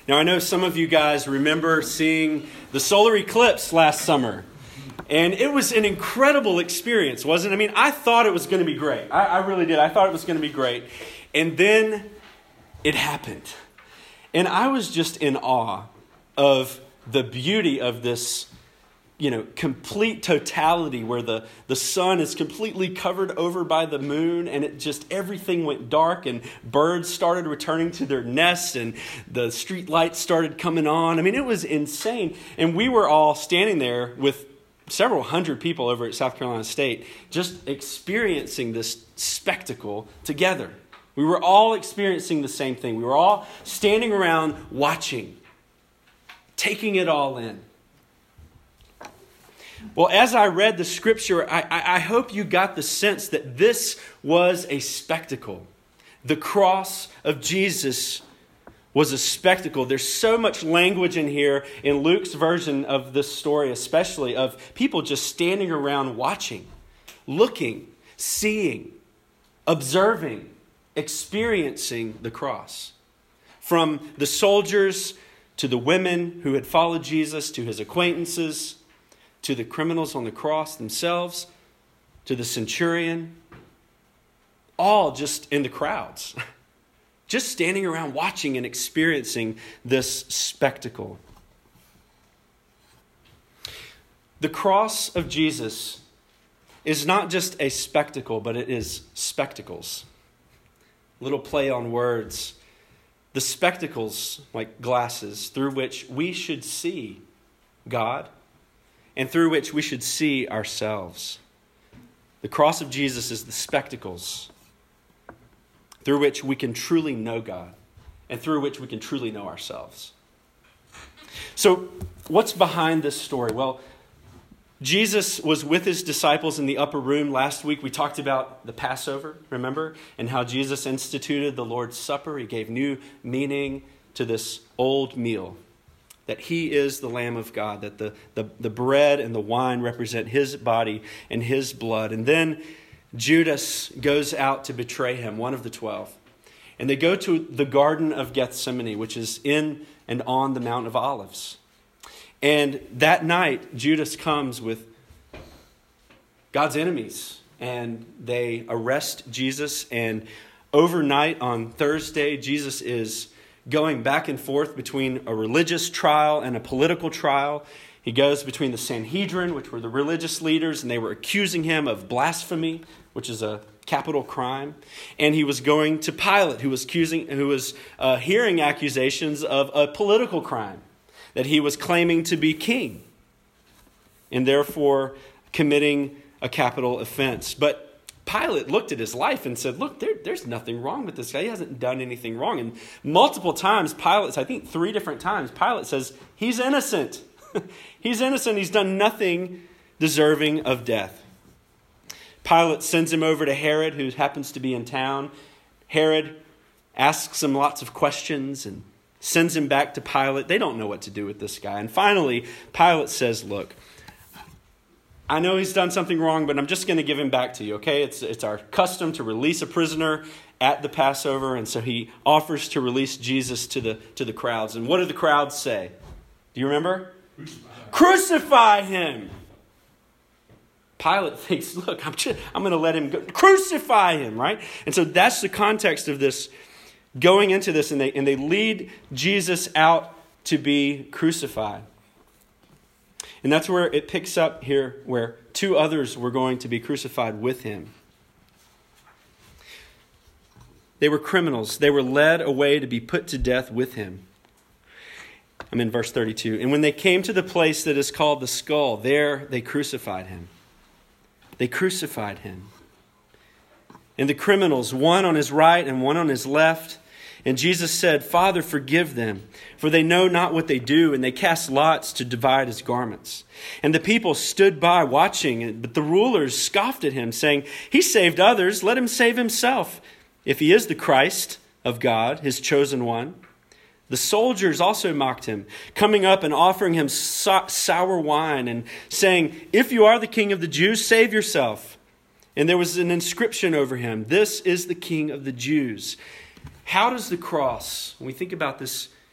Now, I know some of you guys remember seeing the solar eclipse last summer. And it was an incredible experience, wasn't it? I mean, I thought it was going to be great. I really did. I thought it was going to be great. And then it happened. And I was just in awe of the beauty of this, complete totality where the sun is completely covered over by the moon, and everything went dark, and birds started returning to their nests, and the street lights started coming on. I mean, it was insane. And we were all standing there with several hundred people over at South Carolina State just experiencing this spectacle together. We were all experiencing the same thing. We were all standing around watching, taking it all in. Well, as I read the scripture, I hope you got the sense that this was a spectacle. The cross of Jesus was a spectacle. There's so much language in here, in Luke's version of this story especially, of people just standing around watching, looking, seeing, observing, experiencing the cross. From the soldiers to the women who had followed Jesus, to his acquaintances, to the criminals on the cross themselves, to the centurion, all just in the crowds. Just standing around watching and experiencing this spectacle. The cross of Jesus is not just a spectacle, but it is spectacles. Little play on words. The spectacles, like glasses, through which we should see God and through which we should see ourselves. The cross of Jesus is the spectacles through which we can truly know God and through which we can truly know ourselves. So, what's behind this story? Well, Jesus was with his disciples in the upper room. Last week we talked about the Passover, remember? And how Jesus instituted the Lord's Supper. He gave new meaning to this old meal. That he is the Lamb of God. That the bread and the wine represent his body and his blood. And then Judas goes out to betray him, one of the 12. And they go to the Garden of Gethsemane, which is in and on the Mount of Olives. And that night, Judas comes with God's enemies. And they arrest Jesus. And overnight on Thursday, Jesus is going back and forth between a religious trial and a political trial. He goes between the Sanhedrin, which were the religious leaders, and they were accusing him of blasphemy, which is a capital crime. And he was going to Pilate, who was hearing accusations of a political crime, that he was claiming to be king, and therefore committing a capital offense. But Pilate looked at his life and said, look, there's nothing wrong with this guy. He hasn't done anything wrong. And multiple times, I think 3 different times, Pilate says, he's innocent. He's innocent. He's done nothing deserving of death. Pilate sends him over to Herod, who happens to be in town. Herod asks him lots of questions and sends him back to Pilate. They don't know what to do with this guy. And finally, Pilate says, look, I know he's done something wrong, but I'm just going to give him back to you, okay? It's our custom to release a prisoner at the Passover, and so he offers to release Jesus to the crowds. And what do the crowds say? Do you remember? Crucify him! Pilate thinks, look, I'm going to let him go. Crucify him, right? And so that's the context of this, going into this, and they lead Jesus out to be crucified. And that's where it picks up here, where 2 others were going to be crucified with him. They were criminals. They were led away to be put to death with him. I'm in verse 32. And when they came to the place that is called the Skull, there they crucified him. They crucified him. And the criminals, one on his right and one on his left. And Jesus said, Father, forgive them, for they know not what they do. And they cast lots to divide his garments. And the people stood by watching, but the rulers scoffed at him, saying, He saved others, let him save himself, if he is the Christ of God, his chosen one. The soldiers also mocked him, coming up and offering him sour wine and saying, If you are the king of the Jews, save yourself. And there was an inscription over him, This is the King of the Jews. How does the cross, when we think about this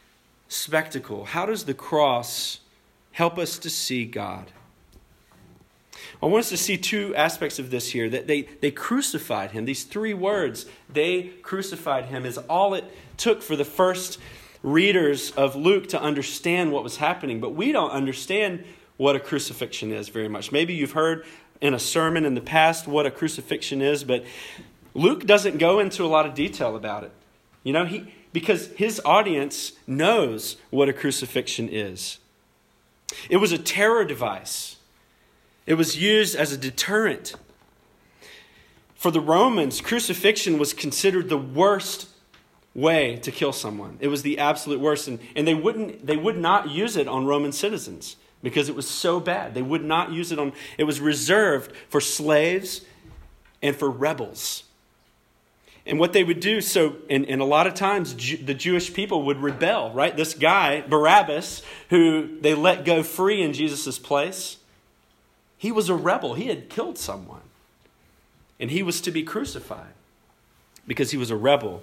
spectacle? How does the cross help us to see God? I want us to see two aspects of this here. That they crucified him. These three words, they crucified him, is all it took for the first readers of Luke to understand what was happening. But we don't understand what a crucifixion is very much. Maybe you've heard in a sermon in the past what a crucifixion is, but Luke doesn't go into a lot of detail about it. You know, because his audience knows what a crucifixion is. It was a terror device. It was used as a deterrent. For the Romans, crucifixion was considered the worst way to kill someone. It was the absolute worst. And they would not use it on Roman citizens because it was so bad. They would not use it on, it was reserved for slaves and for rebels. And what they would do, and a lot of times the Jewish people would rebel, right? This guy, Barabbas, who they let go free in Jesus' place, he was a rebel. He had killed someone. And he was to be crucified because he was a rebel.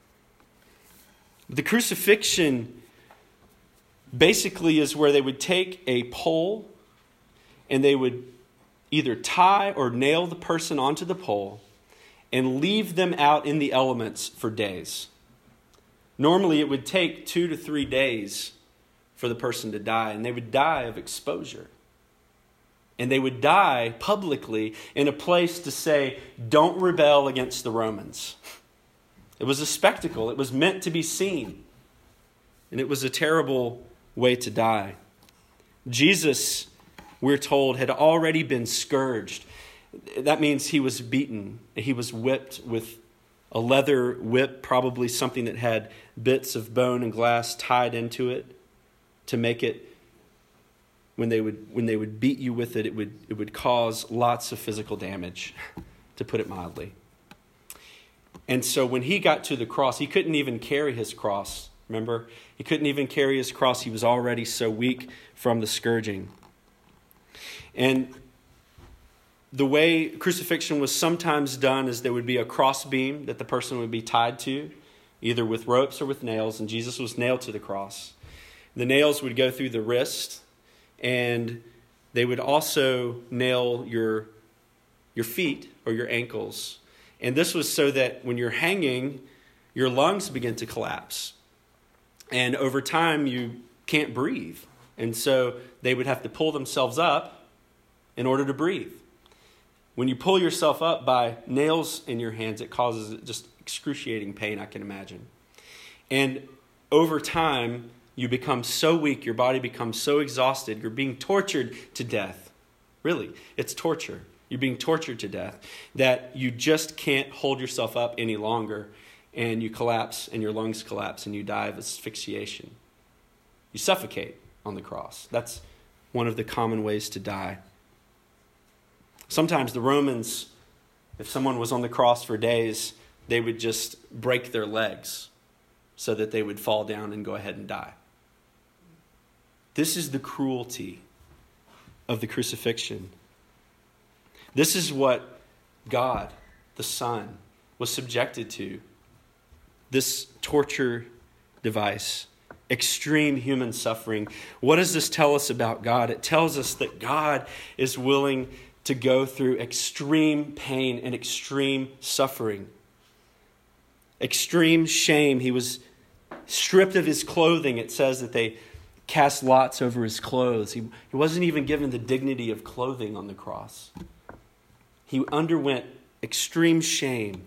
The crucifixion basically is where they would take a pole and they would either tie or nail the person onto the pole and leave them out in the elements for days. Normally it would take 2 to 3 days for the person to die, and they would die of exposure. And they would die publicly in a place to say, don't rebel against the Romans. It was a spectacle. It was meant to be seen. And it was a terrible way to die. Jesus, we're told, had already been scourged. That means he was beaten. He was whipped with a leather whip, probably something that had bits of bone and glass tied into it to make it, when they would beat you with it, it would cause lots of physical damage, to put it mildly. And so when he got to the cross, he couldn't even carry his cross. Remember? He couldn't even carry his cross. He was already so weak from the scourging. And the way crucifixion was sometimes done is there would be a crossbeam that the person would be tied to, either with ropes or with nails, and Jesus was nailed to the cross. The nails would go through the wrist, and they would also nail your feet or your ankles. And this was so that when you're hanging, your lungs begin to collapse. And over time, you can't breathe. And so they would have to pull themselves up in order to breathe. When you pull yourself up by nails in your hands, it causes just excruciating pain, I can imagine. And over time, you become so weak, your body becomes so exhausted, you're being tortured to death. Really, it's torture. You're being tortured to death that you just can't hold yourself up any longer, and you collapse and your lungs collapse and you die of asphyxiation. You suffocate on the cross. That's one of the common ways to die. Sometimes the Romans, if someone was on the cross for days, they would just break their legs so that they would fall down and go ahead and die. This is the cruelty of the crucifixion. This is what God, the Son, was subjected to. This torture device, extreme human suffering. What does this tell us about God? It tells us that God is willing to go through extreme pain and extreme suffering. Extreme shame. He was stripped of his clothing. It says that they cast lots over his clothes. He wasn't even given the dignity of clothing on the cross. He underwent extreme shame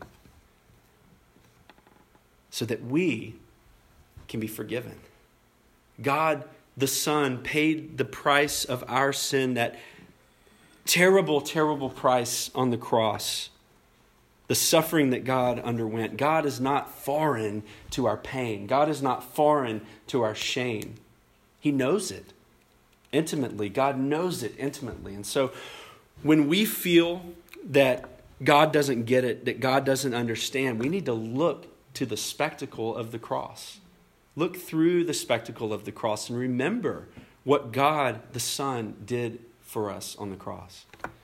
so that we can be forgiven. God, the Son, paid the price of our sin, that terrible, terrible price on the cross. The suffering that God underwent. God is not foreign to our pain. God is not foreign to our shame. He knows it intimately. God knows it intimately. And so when we feel that God doesn't get it, that God doesn't understand, we need to look to the spectacle of the cross. Look through the spectacle of the cross and remember what God, the Son, did for us on the cross.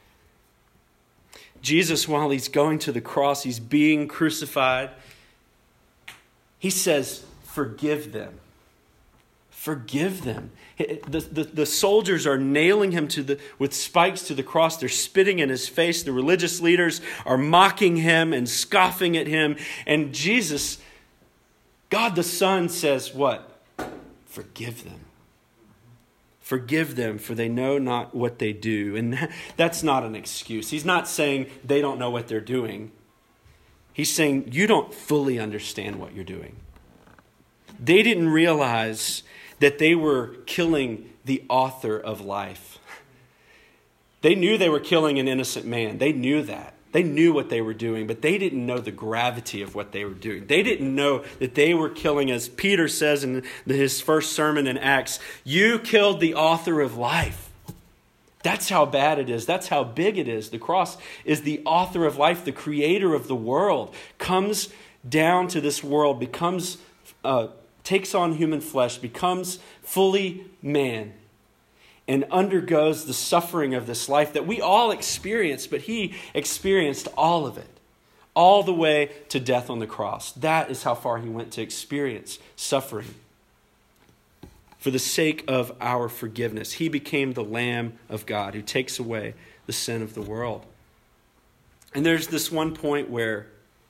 Jesus, while he's going to the cross, he's being crucified, he says, forgive them. Forgive them. The soldiers are nailing him with spikes to the cross. They're spitting in his face. The religious leaders are mocking him and scoffing at him. And Jesus, God the Son, says what? Forgive them. Forgive them, for they know not what they do. And that's not an excuse. He's not saying they don't know what they're doing. He's saying you don't fully understand what you're doing. They didn't realize that they were killing the author of life. They knew they were killing an innocent man. They knew that. They knew what they were doing, but they didn't know the gravity of what they were doing. They didn't know that they were killing, as Peter says in his first sermon in Acts, you killed the author of life. That's how bad it is. That's how big it is. The cross is the author of life, the creator of the world, comes down to this world, takes on human flesh, becomes fully man, and undergoes the suffering of this life that we all experience, but he experienced all of it, all the way to death on the cross. That is how far he went to experience suffering. For the sake of our forgiveness, he became the Lamb of God who takes away the sin of the world. And there's this one point where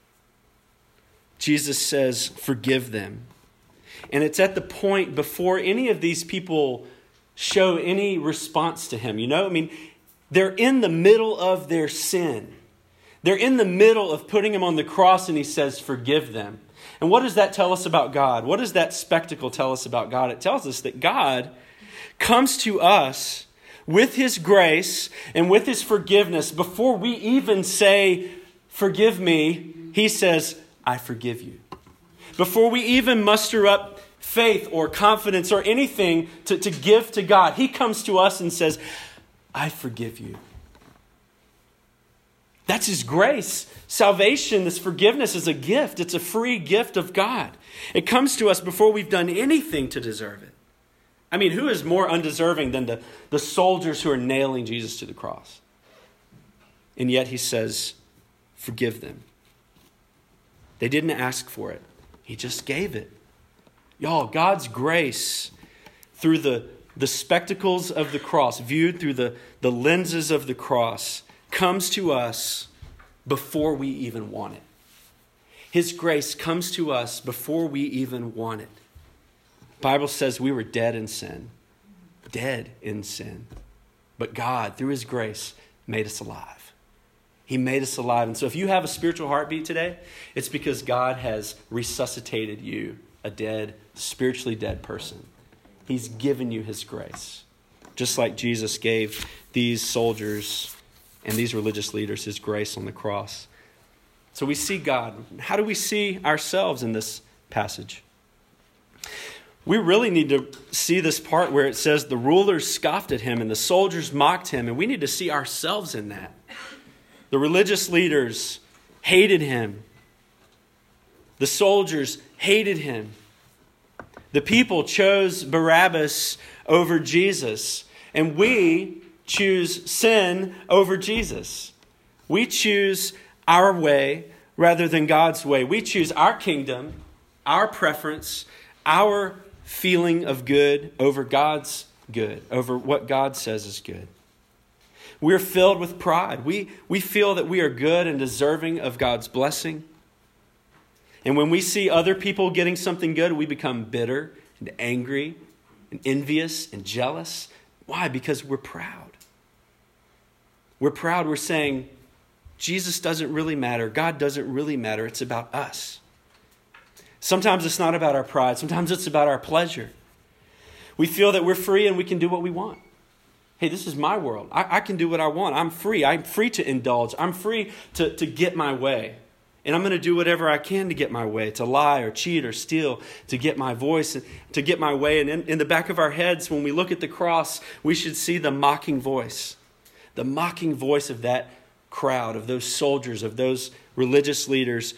Jesus says, forgive them. And it's at the point before any of these people show any response to him. They're in the middle of their sin. They're in the middle of putting him on the cross, and he says, forgive them. And what does that tell us about God? What does that spectacle tell us about God? It tells us that God comes to us with his grace and with his forgiveness. Before we even say, forgive me, he says, I forgive you. Before we even muster up faith or confidence or anything to give to God, he comes to us and says, I forgive you. That's his grace. Salvation, this forgiveness, is a gift. It's a free gift of God. It comes to us before we've done anything to deserve it. Who is more undeserving than the soldiers who are nailing Jesus to the cross? And yet he says, forgive them. They didn't ask for it. He just gave it. Y'all, God's grace through the spectacles of the cross, viewed through the lenses of the cross, comes to us before we even want it. His grace comes to us before we even want it. The Bible says we were dead in sin. Dead in sin. But God, through his grace, made us alive. He made us alive. And so if you have a spiritual heartbeat today, it's because God has resuscitated you, a spiritually dead person. He's given you his grace. Just like Jesus gave these soldiers and these religious leaders his grace on the cross. So we see God. How do we see ourselves in this passage? We really need to see this part where it says the rulers scoffed at him and the soldiers mocked him, and we need to see ourselves in that. The religious leaders hated him. The soldiers hated him. The people chose Barabbas over Jesus, and we choose sin over Jesus. We choose our way rather than God's way. We choose our kingdom, our preference, our feeling of good over God's good, over what God says is good. We're filled with pride. We feel that we are good and deserving of God's blessing. And when we see other people getting something good, we become bitter and angry and envious and jealous. Why? Because we're proud. We're proud. We're saying, Jesus doesn't really matter. God doesn't really matter. It's about us. Sometimes it's not about our pride. Sometimes it's about our pleasure. We feel that we're free and we can do what we want. Hey, this is my world. I can do what I want. I'm free. I'm free to indulge. I'm free to get my way. And I'm going to do whatever I can to get my way, to lie or cheat or steal, to get my voice, to get my way. And in the back of our heads, when we look at the cross, we should see the mocking voice of that crowd, of those soldiers, of those religious leaders.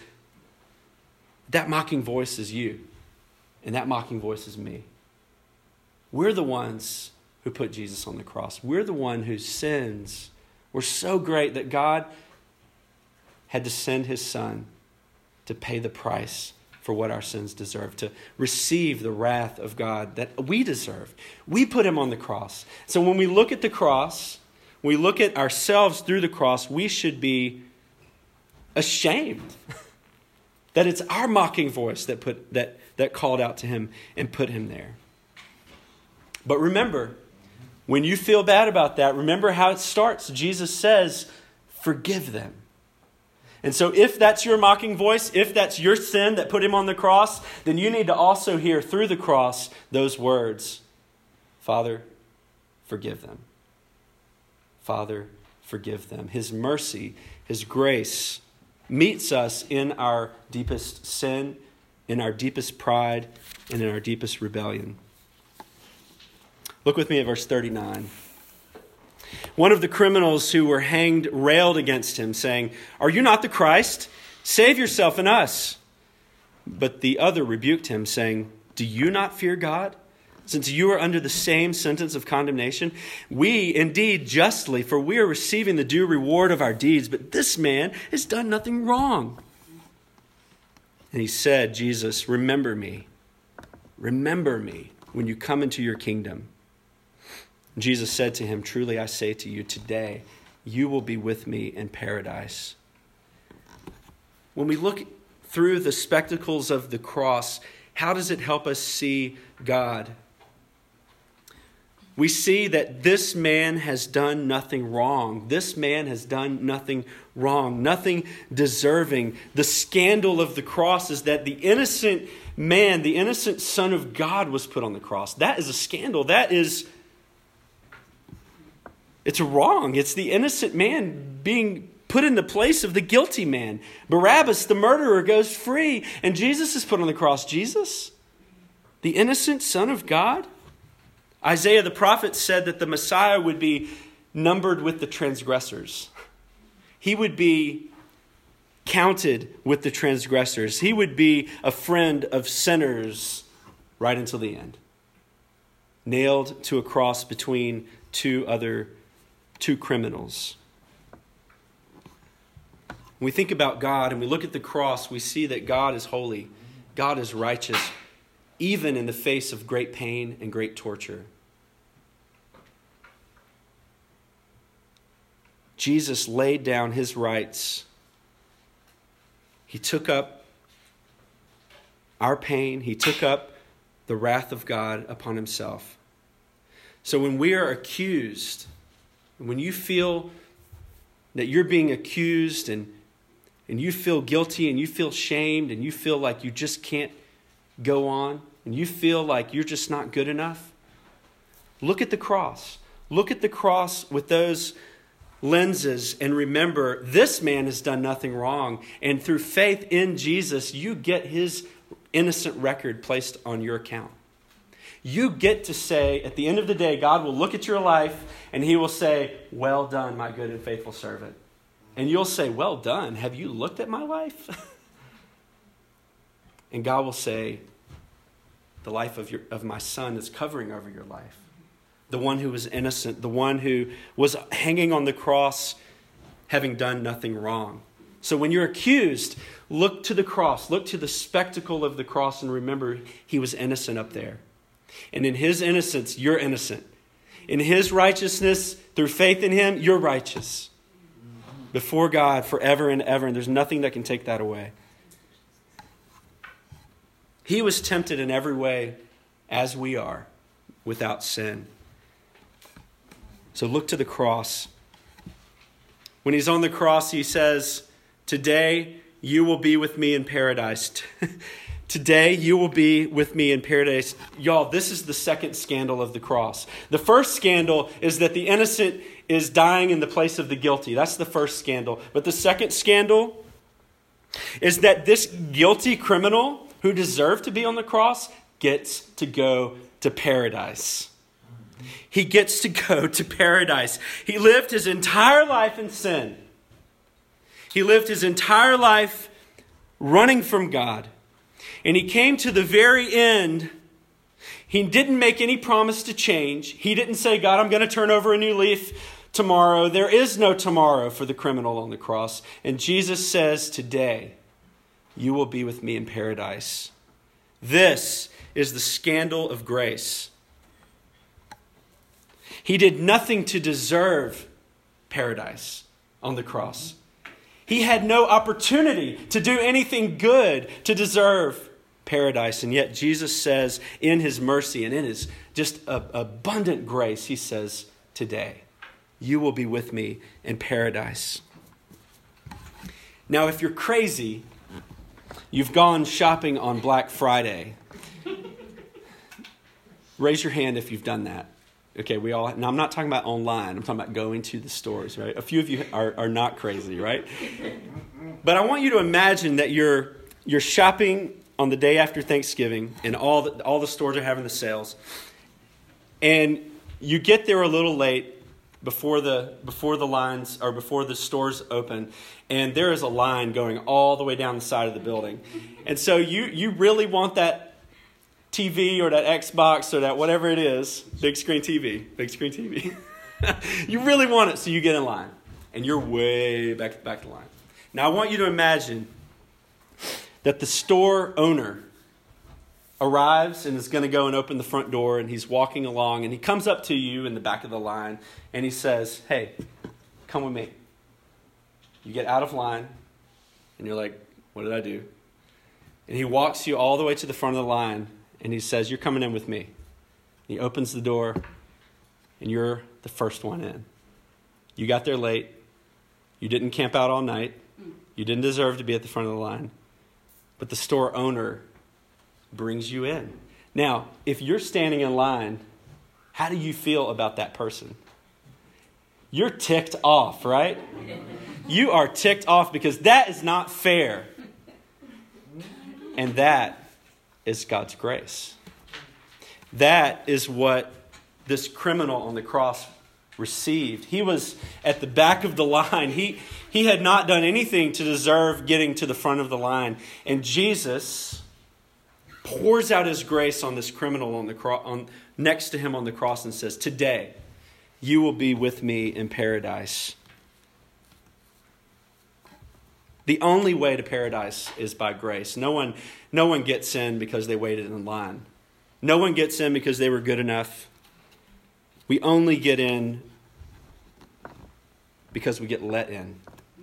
That mocking voice is you, and that mocking voice is me. We're the ones who put Jesus on the cross. We're the one whose sins were so great that God had to send his son to pay the price for what our sins deserve, to receive the wrath of God that we deserve. We put him on the cross. So when we look at the cross, we look at ourselves through the cross, we should be ashamed that it's our mocking voice that called out to him and put him there. But remember, when you feel bad about that, remember how it starts. Jesus says, forgive them. And so if that's your mocking voice, if that's your sin that put him on the cross, then you need to also hear through the cross those words, Father, forgive them. Father, forgive them. His mercy, his grace meets us in our deepest sin, in our deepest pride, and in our deepest rebellion. Look with me at verse 39. One of the criminals who were hanged railed against him, saying, "Are you not the Christ? Save yourself and us." But the other rebuked him, saying, "Do you not fear God, since you are under the same sentence of condemnation? We indeed justly, for we are receiving the due reward of our deeds, but this man has done nothing wrong." And he said, Jesus, remember me when you come into your kingdom. Jesus said to him, "Truly I say to you, today you will be with me in paradise." When we look through the spectacles of the cross, how does it help us see God? We see that this man has done nothing wrong. This man has done nothing wrong, nothing deserving. The scandal of the cross is that the innocent man, the innocent Son of God was put on the cross. That is a scandal. It's wrong. It's the innocent man being put in the place of the guilty man. Barabbas, the murderer, goes free, and Jesus is put on the cross. Jesus, the innocent Son of God? Isaiah the prophet said that the Messiah would be numbered with the transgressors. He would be counted with the transgressors. He would be a friend of sinners right until the end. Nailed to a cross between two criminals. When we think about God and we look at the cross, we see that God is holy. God is righteous, even in the face of great pain and great torture. Jesus laid down his rights. He took up our pain. He took up the wrath of God upon himself. So when we are accused, when you feel that you're being accused and you feel guilty and you feel shamed and you feel like you just can't go on and you feel like you're just not good enough, look at the cross. Look at the cross with those lenses and remember this man has done nothing wrong. And through faith in Jesus, you get his innocent record placed on your account. You get to say, at the end of the day, God will look at your life and he will say, "Well done, my good and faithful servant." And you'll say, "Well done. Have you looked at my life?" And God will say, "The life of my son is covering over your life." The one who was innocent, the one who was hanging on the cross, having done nothing wrong. So when you're accused, look to the cross, look to the spectacle of the cross and remember he was innocent up there. And in his innocence, you're innocent. In his righteousness, through faith in him, you're righteous. Before God forever and ever, and there's nothing that can take that away. He was tempted in every way as we are, without sin. So look to the cross. When he's on the cross, he says, "Today you will be with me in paradise." Today you will be with me in paradise. Y'all, this is the second scandal of the cross. The first scandal is that the innocent is dying in the place of the guilty. That's the first scandal. But the second scandal is that this guilty criminal who deserved to be on the cross gets to go to paradise. He gets to go to paradise. He lived his entire life in sin. He lived his entire life running from God. And he came to the very end. He didn't make any promise to change. He didn't say, "God, I'm going to turn over a new leaf tomorrow." There is no tomorrow for the criminal on the cross. And Jesus says, "Today you will be with me in paradise. This is the scandal of grace. He did nothing to deserve paradise on the cross. He had no opportunity to do anything good to deserve paradise. And yet Jesus says in his mercy and in his just abundant grace, he says, today, you will be with me in paradise. Now, if you're crazy, you've gone shopping on Black Friday. Raise your hand if you've done that. Okay, we all. Now, I'm not talking about online. I'm talking about going to the stores, right? A few of you are not crazy, right? But I want you to imagine that you're shopping on the day after Thanksgiving, and all the stores are having the sales, and you get there a little late before the lines or before the stores open, and there is a line going all the way down the side of the building, and so you really want that TV or that Xbox or that whatever it is, big screen TV. You really want it, so you get in line. And you're way back the line. Now I want you to imagine that the store owner arrives and is going to go and open the front door, and he's walking along, and he comes up to you in the back of the line, and he says, hey, come with me. You get out of line, and you're like, what did I do? And he walks you all the way to the front of the line, and he says, you're coming in with me. He opens the door, and you're the first one in. You got there late. You didn't camp out all night. You didn't deserve to be at the front of the line. But the store owner brings you in. Now, if you're standing in line, how do you feel about that person? You're ticked off, right? You are ticked off because that is not fair. And that is God's grace. That is what this criminal on the cross received. He was at the back of the line. He had not done anything to deserve getting to the front of the line. And Jesus pours out his grace on this criminal on the next to him on the cross and says, today you will be with me in paradise. The only way to paradise is by grace. No one gets in because they waited in line. No one gets in because they were good enough. We only get in because we get let in.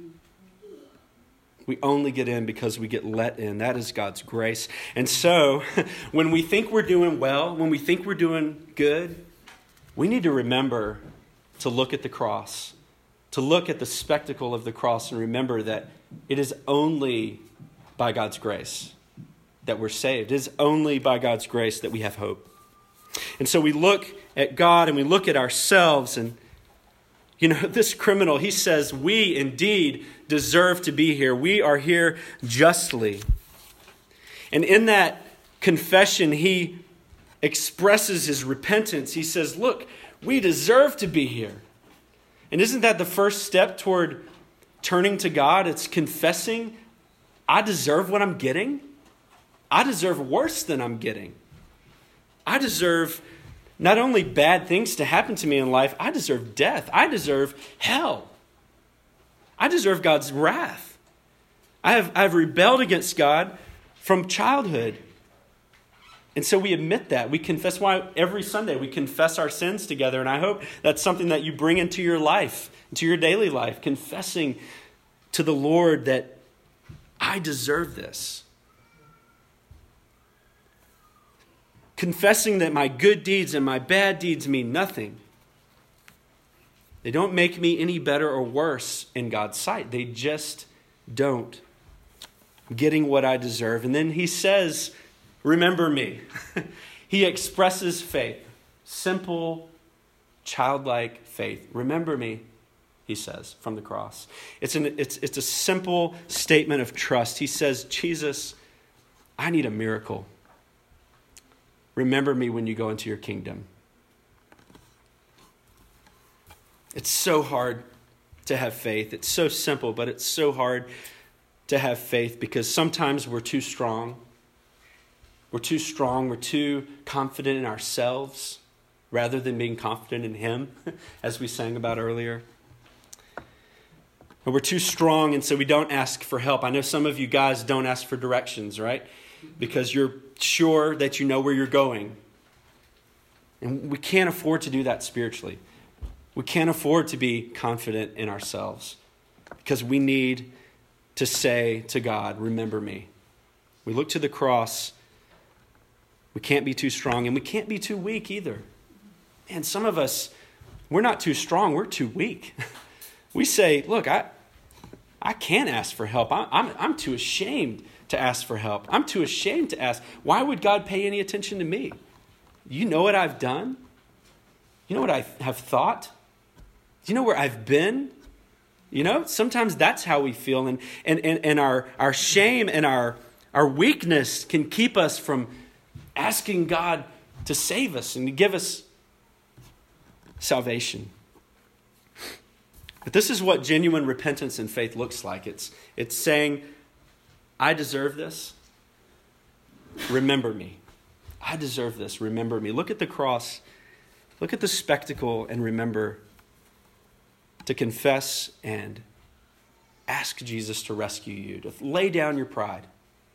We only get in because we get let in. That is God's grace. And so, when we think we're doing well, when we think we're doing good, we need to remember to look at the cross, to look at the spectacle of the cross and remember that it is only by God's grace that we're saved. It is only by God's grace that we have hope. And so we look at God and we look at ourselves, and this criminal, he says, we indeed deserve to be here. We are here justly. And in that confession, he expresses his repentance. He says, look, we deserve to be here. And isn't that the first step toward turning to God? It's confessing, I deserve what I'm getting. I deserve worse than I'm getting. I deserve not only bad things to happen to me in life, I deserve death. I deserve hell. I deserve God's wrath. I've rebelled against God from childhood. And so we admit that. We confess. Why every Sunday we confess our sins together. And I hope that's something that you bring into your life, into your daily life, confessing to the Lord that I deserve this. Confessing that my good deeds and my bad deeds mean nothing. They don't make me any better or worse in God's sight. They just don't. Getting what I deserve. And then he says, remember me. He expresses faith. Simple, childlike faith. Remember me, he says, from the cross. It's a simple statement of trust. He says, Jesus, I need a miracle. Remember me when you go into your kingdom. It's so hard to have faith. It's so simple, but it's so hard to have faith because sometimes we're too strong. We're too strong. We're too confident in ourselves rather than being confident in him, as we sang about earlier. Or we're too strong, and so we don't ask for help. I know some of you guys don't ask for directions, right? Because you're sure that you know where you're going. And we can't afford to do that spiritually. We can't afford to be confident in ourselves because we need to say to God, remember me. We look to the cross. We can't be too strong, and we can't be too weak either. And some of us, we're not too strong, we're too weak. We say, look, I can't ask for help. I'm too ashamed to ask for help. I'm too ashamed to ask. Why would God pay any attention to me? You know what I've done? You know what I have thought? Do you know where I've been? You know, sometimes that's how we feel. And our shame and our weakness can keep us from asking God to save us and to give us salvation. But this is what genuine repentance and faith looks like. It's saying, I deserve this. Remember me. I deserve this. Remember me. Look at the cross. Look at the spectacle and remember to confess and ask Jesus to rescue you, to lay down your pride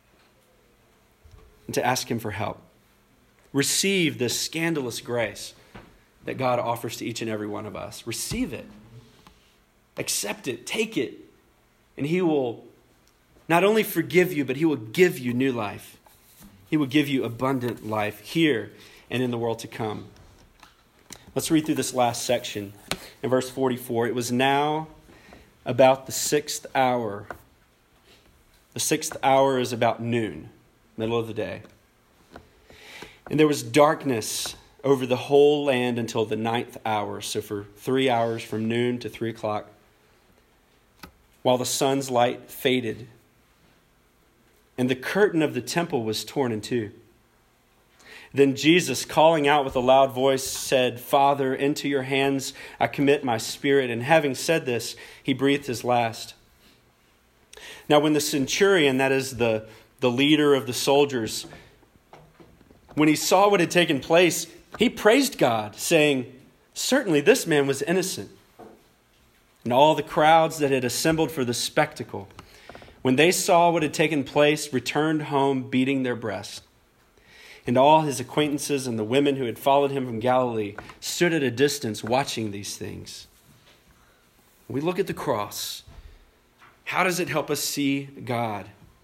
and to ask him for help. Receive this scandalous grace that God offers to each and every one of us. Receive it. Accept it. Take it. And he will not only forgive you, but he will give you new life. He will give you abundant life here and in the world to come. Let's read through this last section. In verse 44, it was now about the 6th hour. The 6th hour is about noon, middle of the day. And there was darkness over the whole land until the 9th hour. So for 3 hours, from noon to 3 o'clock, while the sun's light faded, and the curtain of the temple was torn in two. Then Jesus, calling out with a loud voice, said, Father, into your hands I commit my spirit. And having said this, he breathed his last. Now when the centurion, that is the leader of the soldiers, when he saw what had taken place, he praised God, saying, certainly this man was innocent. And all the crowds that had assembled for the spectacle, when they saw what had taken place, returned home beating their breasts. And all his acquaintances and the women who had followed him from Galilee stood at a distance watching these things. We look at the cross. How does it help us see God?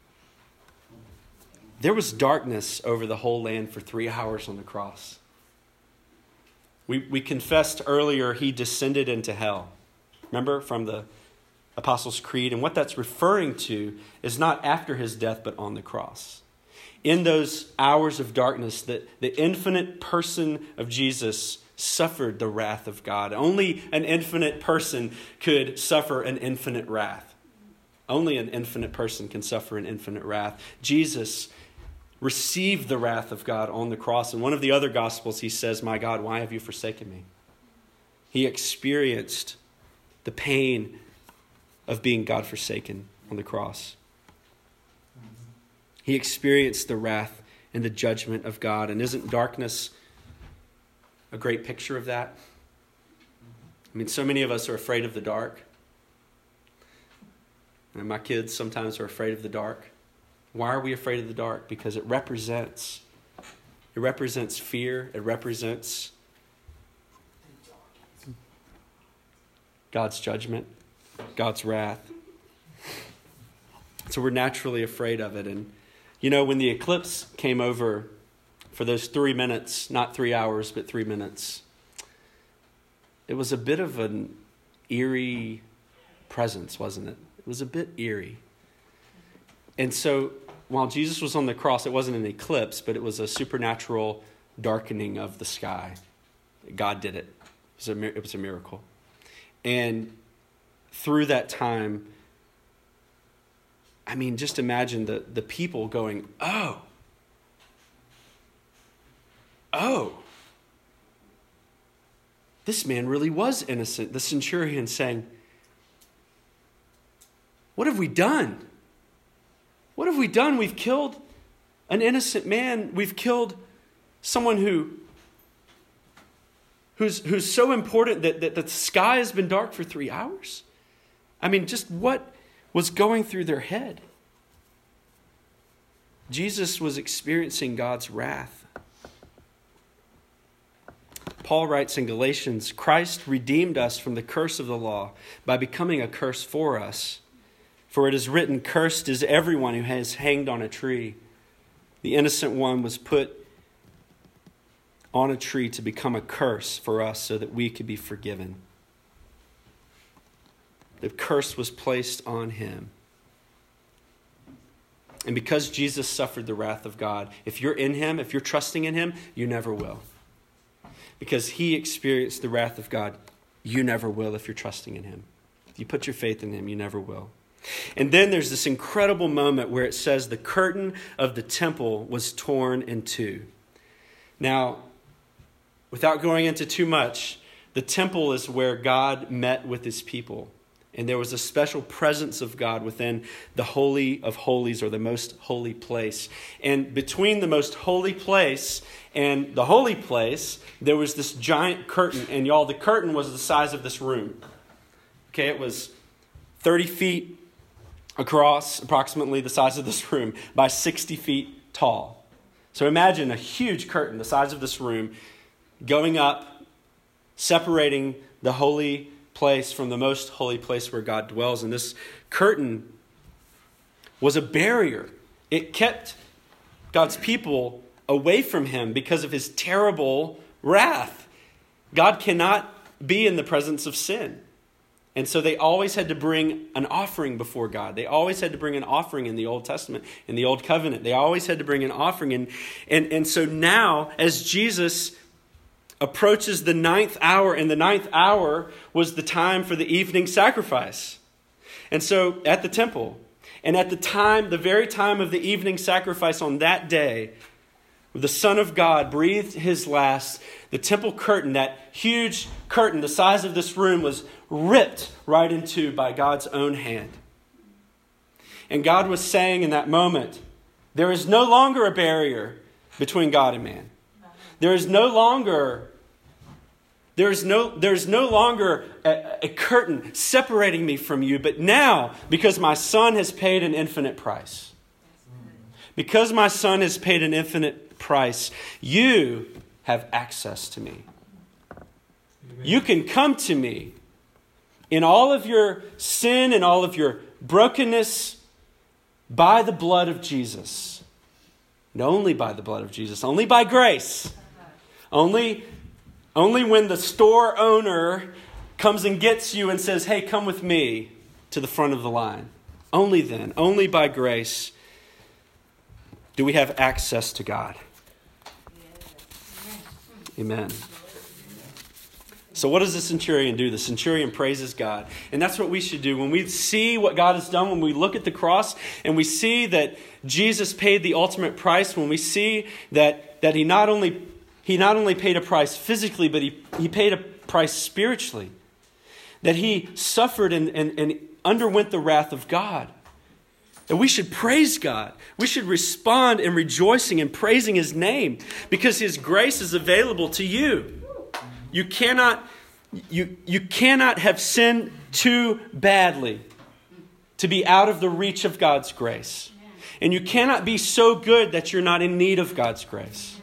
There was darkness over the whole land for 3 hours on the cross. We confessed earlier he descended into hell. Remember from the Apostles' Creed? And what that's referring to is not after his death, but on the cross. In those hours of darkness, the infinite person of Jesus suffered the wrath of God. Only an infinite person could suffer an infinite wrath. Only an infinite person can suffer an infinite wrath. Jesus received the wrath of God on the cross. In one of the other Gospels, he says, my God, why have you forsaken me? He experienced the pain of being God forsaken on the cross. He experienced the wrath and the judgment of God. And isn't darkness a great picture of that? I mean, so many of us are afraid of the dark. And my kids sometimes are afraid of the dark. Why are we afraid of the dark? Because it represents fear. It represents God's judgment, God's wrath. So we're naturally afraid of it. And you know, when the eclipse came over for those 3 minutes, not 3 hours, but 3 minutes, it was a bit of an eerie presence, wasn't it? It was a bit eerie. And so while Jesus was on the cross, it wasn't an eclipse, but it was a supernatural darkening of the sky. God did it. It was a miracle. And through that time, I mean, just imagine the people going, oh, this man really was innocent. The centurion saying, what have we done? What have we done? We've killed an innocent man. We've killed someone who's so important that the sky has been dark for 3 hours. I mean, just what was going through their head? Jesus was experiencing God's wrath. Paul writes in Galatians, Christ redeemed us from the curse of the law by becoming a curse for us. For it is written, cursed is everyone who has hanged on a tree. The innocent one was put on a tree to become a curse for us so that we could be forgiven. The curse was placed on him. And because Jesus suffered the wrath of God, if you're in him, if you're trusting in him, you never will. Because he experienced the wrath of God, you never will if you're trusting in him. If you put your faith in him, you never will. And then there's this incredible moment where it says the curtain of the temple was torn in two. Now, without going into too much, the temple is where God met with his people. And there was a special presence of God within the Holy of Holies, or the most holy place. And between the most holy place and the holy place, there was this giant curtain. And y'all, the curtain was the size of this room. Okay, it was 30 feet across, approximately the size of this room, by 60 feet tall. So imagine a huge curtain the size of this room going up, separating the holy place from the most holy place where God dwells. And this curtain was a barrier. It kept God's people away from him because of his terrible wrath. God cannot be in the presence of sin. And so they always had to bring an offering before God. They always had to bring an offering in the Old Testament, in the Old Covenant. They always had to bring an offering. And so now, as Jesus approaches the ninth hour, and the ninth hour was the time for the evening sacrifice. And so at the temple, and at the very time of the evening sacrifice on that day, the Son of God breathed his last, the temple curtain, that huge curtain the size of this room, was ripped right in two by God's own hand. And God was saying in that moment, there is no longer a barrier between God and man. There's no longer a curtain separating me from you, but now, because my Son has paid an infinite price, because my Son has paid an infinite price, you have access to me. Amen. You can come to me in all of your sin and all of your brokenness by the blood of Jesus. And only by the blood of Jesus, only by grace. Only when the store owner comes and gets you and says, hey, come with me to the front of the line. Only then, only by grace, do we have access to God. Amen. So what does the centurion do? The centurion praises God. And that's what we should do. When we see what God has done, when we look at the cross and we see that Jesus paid the ultimate price, when we see that he not only paid a price physically, but he paid a price spiritually, that he suffered and underwent the wrath of God, that we should praise God. We should respond in rejoicing and praising his name, because his grace is available to you. You cannot have sinned too badly to be out of the reach of God's grace. And you cannot be so good that you're not in need of God's grace.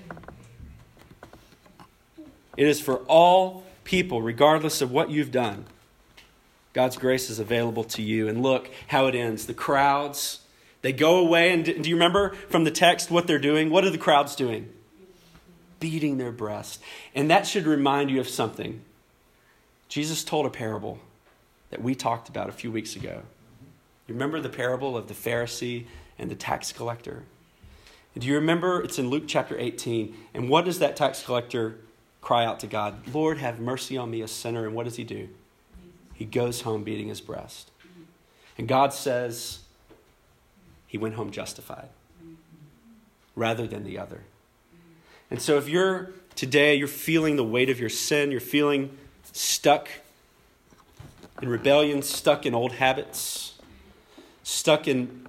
It is for all people, regardless of what you've done. God's grace is available to you. And look how it ends. The crowds, they go away. And do you remember from the text what they're doing? What are the crowds doing? Beating their breast. And that should remind you of something. Jesus told a parable that we talked about a few weeks ago. You remember the parable of the Pharisee and the tax collector? And do you remember? It's in Luke chapter 18. And what does that tax collector cry out to God? Lord, have mercy on me, a sinner. And what does he do? He goes home beating his breast. And God says he went home justified rather than the other. And so if you're feeling the weight of your sin, you're feeling stuck in rebellion, stuck in old habits, stuck in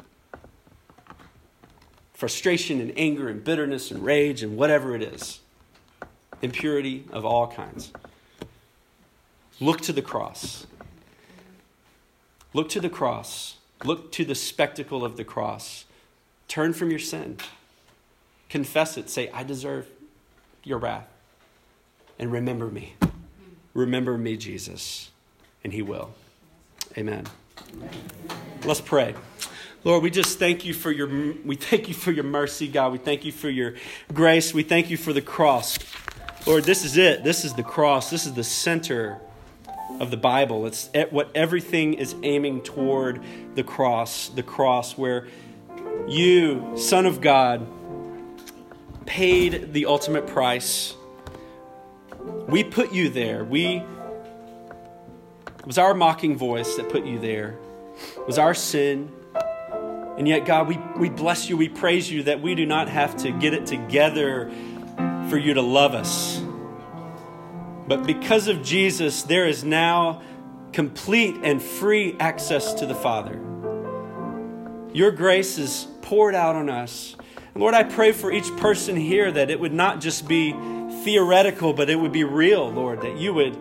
frustration and anger and bitterness and rage and whatever it is, impurity of all kinds, look to the cross. Look to the cross. Look to the spectacle of the cross. Turn from your sin. Confess it. Say, I deserve your wrath. And remember me. Remember me, Jesus. And he will. Amen. Let's pray. Lord, we just thank you for your mercy, God. We thank you for your grace. We thank you for the cross. Lord, this is it. This is the cross. This is the center of the Bible. It's what everything is aiming toward, the cross where you, Son of God, paid the ultimate price. We put you there. It was our mocking voice that put you there. It was our sin. And yet, God, we bless you. We praise you that we do not have to get it together for you to love us. But because of Jesus, there is now complete and free access to the Father. Your grace is poured out on us. And Lord, I pray for each person here that it would not just be theoretical, but it would be real, Lord, that you would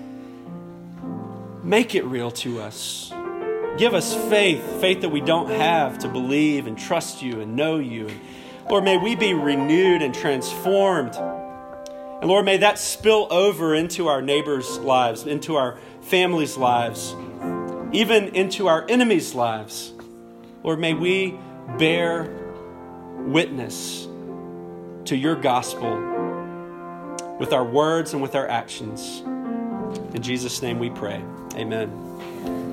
make it real to us. Give us faith that we don't have to believe and trust you and know you. And Lord, may we be renewed and transformed. And Lord, may that spill over into our neighbors' lives, into our families' lives, even into our enemies' lives. Lord, may we bear witness to your gospel with our words and with our actions. In Jesus' name we pray. Amen.